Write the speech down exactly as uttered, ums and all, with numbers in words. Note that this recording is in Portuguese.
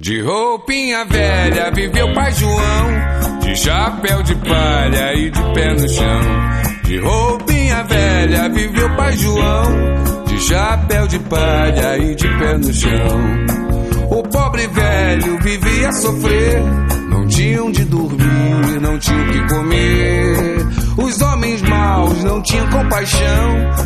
De roupinha velha viveu pai João, de chapéu de palha e de pé no chão. De roupinha velha viveu pai João, de chapéu de palha e de pé no chão. O pobre velho vivia a sofrer, não tinha onde dormir, não tinha o que comer. Os homens maus não tinham compaixão,